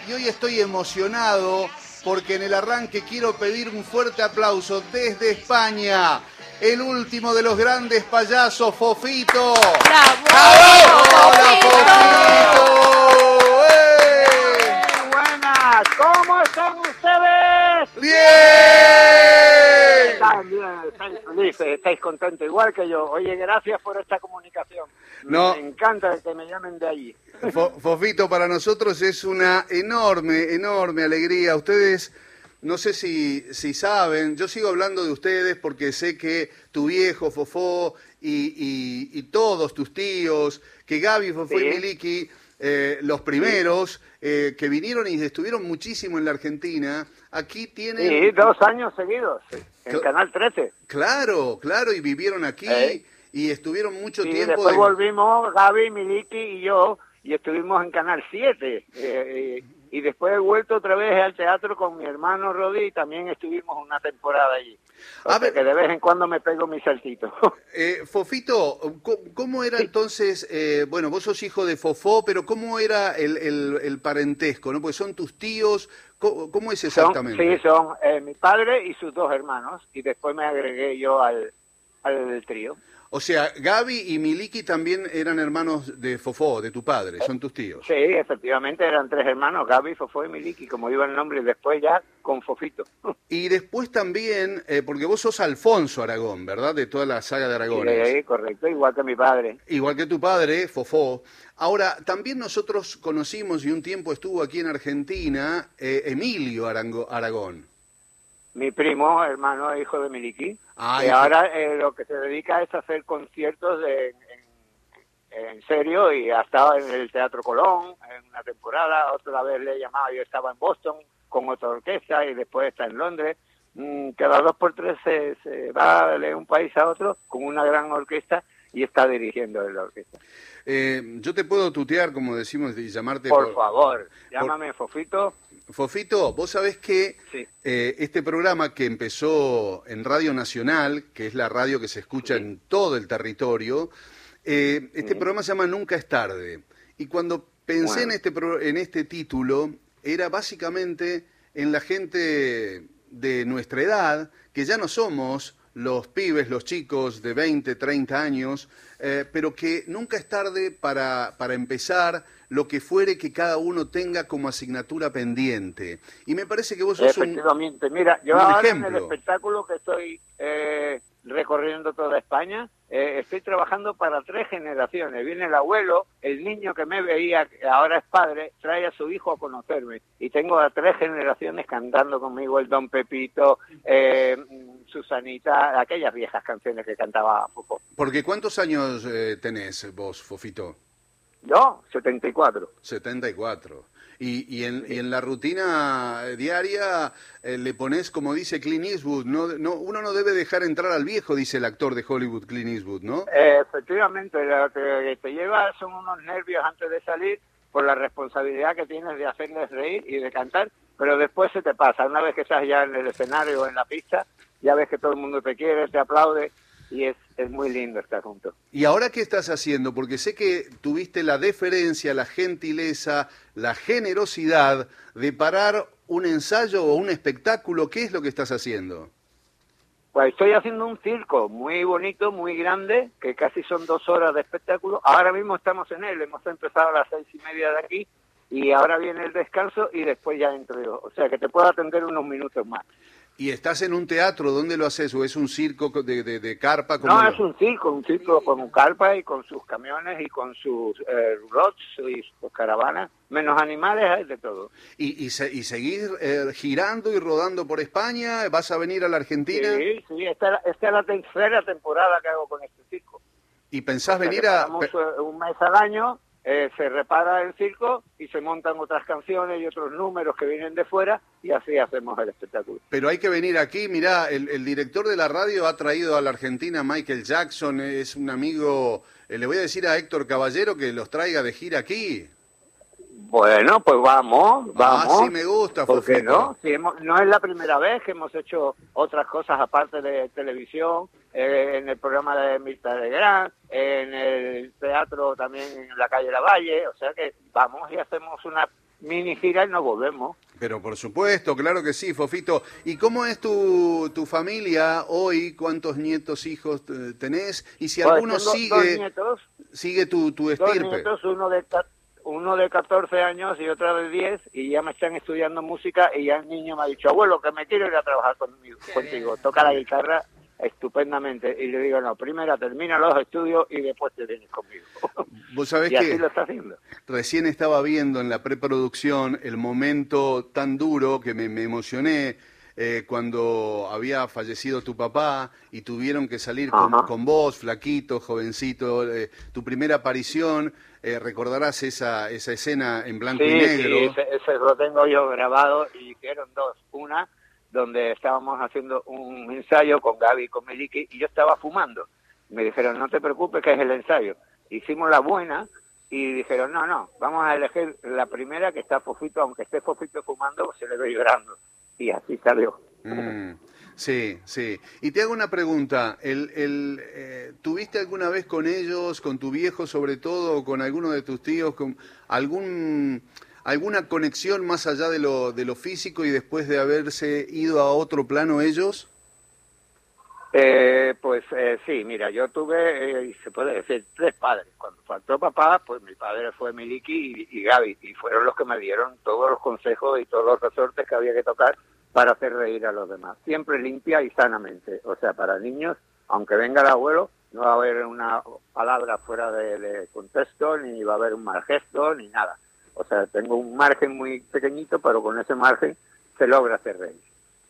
y hoy estoy emocionado porque en el arranque quiero pedir un fuerte aplauso desde España. El último de los grandes payasos, Fofito. ¡Bravo! ¡Hola, Fofito! Buenas, ¿cómo están ustedes? ¡Bien! Están bien, estáis felices, estáis contentos, igual que yo. Oye, gracias por esta comunicación. No. Me encanta que me llamen de allí. Fofito, para nosotros es una enorme alegría. Ustedes, no sé si saben, yo sigo hablando de ustedes porque sé que tu viejo, Fofó, y todos tus tíos, que Gaby, Fofó y Miliki, los primeros, que vinieron y estuvieron muchísimo en la Argentina, aquí tienen... Sí, 2 años seguidos, en Canal 13. Claro, y vivieron aquí y estuvieron mucho tiempo... Después volvimos, Gaby, Miliki y yo, y estuvimos en Canal 7. Y después he vuelto otra vez al teatro con mi hermano Rodi y también estuvimos una temporada allí. O sea que de vez en cuando me pego mi saltito. Fofito, ¿cómo era entonces? Bueno, vos sos hijo de Fofó, pero ¿cómo era el parentesco? ¿No? Porque son tus tíos. ¿Cómo es exactamente? Son mi padre y sus 2 hermanos. Y después me agregué yo al trío. O sea, Gaby y Miliki también eran hermanos de Fofó, de tu padre, son tus tíos. Sí, efectivamente, eran 3 hermanos, Gaby, Fofó y Miliki, como iba el nombre, y después ya con Fofito. Y después también, porque vos sos Alfonso Aragón, ¿verdad? De toda la saga de Aragón. Sí, correcto, igual que mi padre. Igual que tu padre, Fofó. Ahora, también nosotros conocimos, y un tiempo estuvo aquí en Argentina, Emilio Aragón. Mi primo, hermano e hijo de Miliki. Y ahora lo que se dedica es a hacer conciertos en serio y ha estado en el Teatro Colón en una temporada, otra vez le he llamado, yo estaba en Boston con otra orquesta y después está en Londres. Cada 2 por 3 se va de un país a otro con una gran orquesta y está dirigiendo la orquesta. Yo te puedo tutear, como decimos, y llamarte... Por favor, llámame Fofito. Fofito, vos sabés que sí. Este programa que empezó en Radio Nacional, que es la radio que se escucha en todo el territorio, este programa se llama Nunca es tarde. Y cuando pensé en este título, era básicamente en la gente de nuestra edad, que ya no somos los pibes, los chicos de 20, 30 años, pero que nunca es tarde para empezar lo que fuere que cada uno tenga como asignatura pendiente. Y me parece que vos sos Efectivamente. Mira, yo ahora en el espectáculo que estoy recorriendo toda España, estoy trabajando para 3 generaciones. Viene el abuelo, el niño que me veía, que ahora es padre, trae a su hijo a conocerme. Y tengo a 3 generaciones cantando conmigo, el Don Pepito, Susanita, aquellas viejas canciones que cantaba Fofó. Porque ¿cuántos años tenés vos, Fofito? Yo, 74. 74. Y en la rutina diaria le pones, como dice Clint Eastwood, uno no debe dejar entrar al viejo, dice el actor de Hollywood, Clint Eastwood, ¿no? Efectivamente, lo que te lleva son unos nervios antes de salir por la responsabilidad que tienes de hacerles reír y de cantar, pero después se te pasa. Una vez que estás ya en el escenario o en la pista, ya ves que todo el mundo te quiere, te aplaude. Y es muy lindo estar juntos. ¿Y ahora qué estás haciendo? Porque sé que tuviste la deferencia, la gentileza, la generosidad de parar un ensayo o un espectáculo. ¿Qué es lo que estás haciendo? Pues estoy haciendo un circo muy bonito, muy grande, que casi son 2 horas de espectáculo. Ahora mismo estamos en él, hemos empezado a las 6:30 de aquí y ahora viene el descanso y después ya entro yo. O sea que te puedo atender unos minutos más. ¿Y estás en un teatro? ¿Dónde lo haces? ¿O es un circo de carpa? No, es un circo con carpa y con sus camiones y con sus rods y sus caravanas. Menos animales hay de todo. ¿Y seguir girando y rodando por España? ¿Vas a venir a la Argentina? Sí, esta es la 3ª temporada que hago con este circo. ¿Y pensás venir a...? Un mes al año... se repara el circo y se montan otras canciones y otros números que vienen de fuera y así hacemos el espectáculo. Pero hay que venir aquí, mirá, el director de la radio ha traído a la Argentina a Michael Jackson, es un amigo, le voy a decir a Héctor Caballero que los traiga de gira aquí. Bueno, pues vamos. Sí me gusta, ¿por qué no? Sí, no es la primera vez que hemos hecho otras cosas aparte de televisión, en el programa de Mirta Legrand, en el teatro también en la calle Lavalle, o sea que vamos y hacemos una mini gira y nos volvemos. Pero por supuesto, claro que sí, Fofito. ¿Y cómo es tu familia hoy? ¿Cuántos nietos, hijos tenés? Y si Pues alguno tengo sigue tu dos estirpe. nietos, uno de 14 años y otro de 10, y ya me están estudiando música, y ya el niño me ha dicho, abuelo, que me quiero ir a trabajar contigo, toca la guitarra estupendamente. Y le digo, no, primero termina los estudios y después te vienes conmigo. Vos sabés Y así que lo está haciendo. recién estaba viendo en la preproducción el momento tan duro que me emocioné cuando había fallecido tu papá y tuvieron que salir con vos, flaquito, jovencito, tu primera aparición. Recordarás esa escena en blanco y negro. Sí, ese lo tengo yo grabado, y hicieron dos. Una donde estábamos haciendo un ensayo con Gaby y con Meliki, y yo estaba fumando. Me dijeron, no te preocupes, que es el ensayo. Hicimos la buena y dijeron, no, vamos a elegir la primera, que está Fofito, aunque esté Fofito fumando, se le ve llorando. Y así salió. Sí, sí. Y te hago una pregunta. ¿Tuviste alguna vez con ellos, con tu viejo sobre todo, o con alguno de tus tíos, con alguna conexión más allá de lo físico y después de haberse ido a otro plano ellos? Sí, mira, yo tuve, se puede decir, 3 padres. Cuando faltó papá, pues mi padre fue Miliki y Gaby, y fueron los que me dieron todos los consejos y todos los resortes que había que tocar para hacer reír a los demás. Siempre limpia y sanamente. O sea, para niños, aunque venga el abuelo, no va a haber una palabra fuera de contexto, ni va a haber un mal gesto, ni nada. O sea, tengo un margen muy pequeñito, pero con ese margen se logra hacer reír.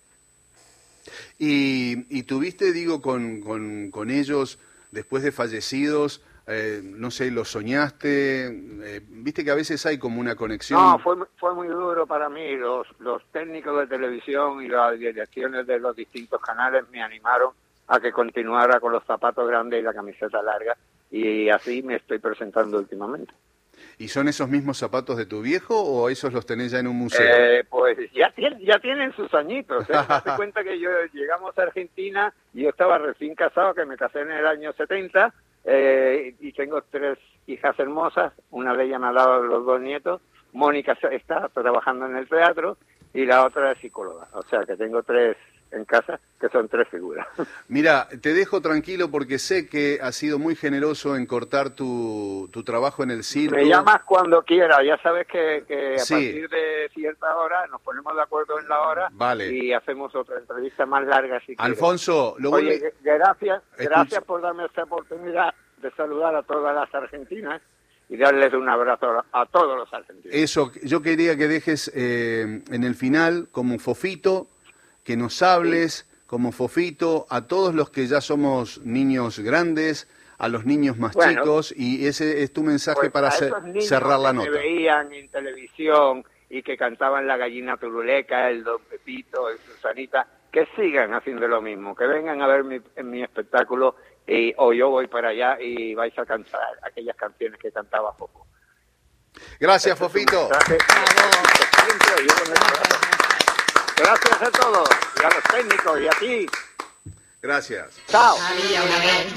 Y tuviste, digo, con ellos, después de fallecidos, no sé, ¿los soñaste? ¿Viste que a veces hay como una conexión? No, fue muy duro para mí. Los técnicos de televisión y las direcciones de los distintos canales me animaron a que continuara con los zapatos grandes y la camiseta larga, y así me estoy presentando últimamente. ¿Y son esos mismos zapatos de tu viejo o esos los tenés ya en un museo? Pues ya tienen sus añitos. Date cuenta que llegamos a Argentina y yo estaba recién casado, que me casé en el año 70, y tengo 3 hijas hermosas. Una de ellas me ha dado los 2 nietos. Mónica está trabajando en el teatro y la otra es psicóloga. O sea que tengo 3 en casa, que son 3 figuras. Mira, te dejo tranquilo porque sé que has sido muy generoso en cortar tu trabajo en el circo. Me llamas cuando quieras, ya sabes que Sí. A partir de cierta hora nos ponemos de acuerdo en la hora. Vale. Y hacemos otra entrevista más larga si quieres. Alfonso, Oye, gracias por darme esta oportunidad de saludar a todas las argentinas y darles un abrazo a todos los argentinos. Eso, yo quería que dejes en el final como Fofito, que nos hables como Fofito a todos los que ya somos niños grandes, a los niños más chicos, y ese es tu mensaje pues para cerrar la nota. Que me veían en televisión y que cantaban La Gallina Turuleca, el Don Pepito, el Susanita, que sigan haciendo lo mismo, que vengan a ver mi espectáculo, o yo voy para allá y vais a cantar aquellas canciones que cantaba Fofo. Gracias, Fofito. Gracias a todos, y a los técnicos, y a ti. Gracias. Chao.